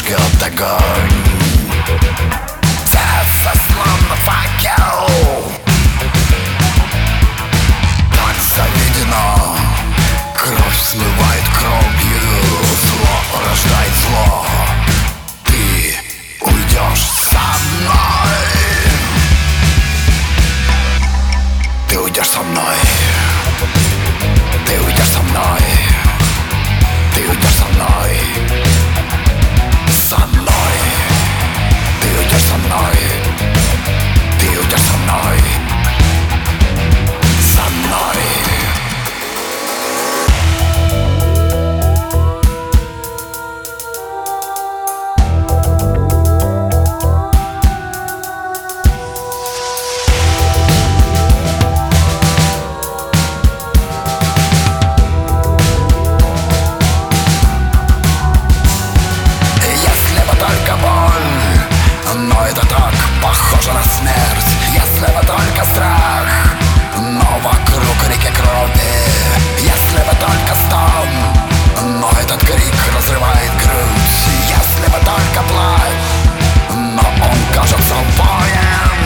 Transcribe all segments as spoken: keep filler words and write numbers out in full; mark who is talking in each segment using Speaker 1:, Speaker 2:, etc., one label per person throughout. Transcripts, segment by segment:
Speaker 1: жгет огонь. Сердце словно факел, так заведено. Кровь сливает кровью, зло рождает зло. Ты уйдешь со мной. Ты уйдешь со мной. Ты уйдешь со мной. Ты уйдешь со мной. Со мной. Ты уйдешь со мной. Ты уйдешь со мной. Со мной. Но это так похоже на смерть, если бы только страх. Но вокруг реки крови, если бы только стон. Но этот крик разрывает грудь, если бы только плач. Но он кажется боем.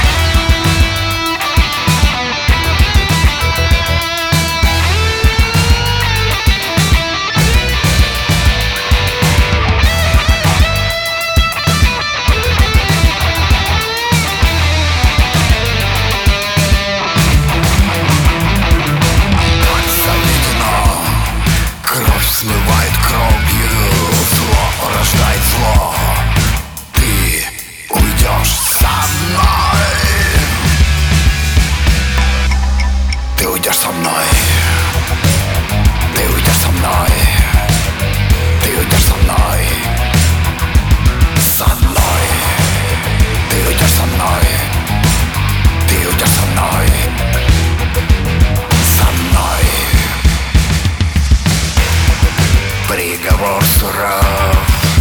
Speaker 1: Сливает кровью, зло рождает зло. Ты уйдешь со мной. Ты уйдешь со мной. Ты уйдешь со мной. Ты уйдешь со мной. Со мной. Ты уйдешь со мной. Ты уйдешь со мной. Со мной. Приговор суров,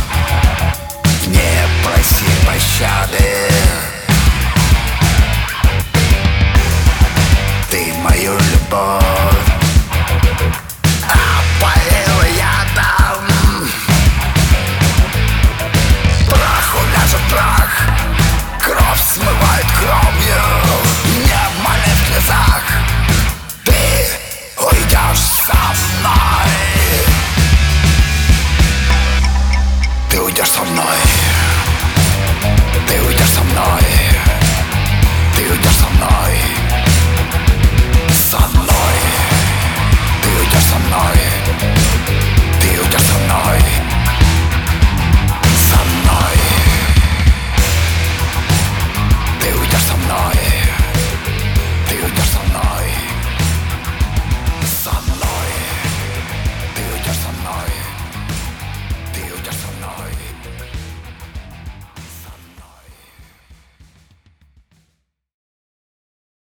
Speaker 1: не проси пощады. Ты мою любовь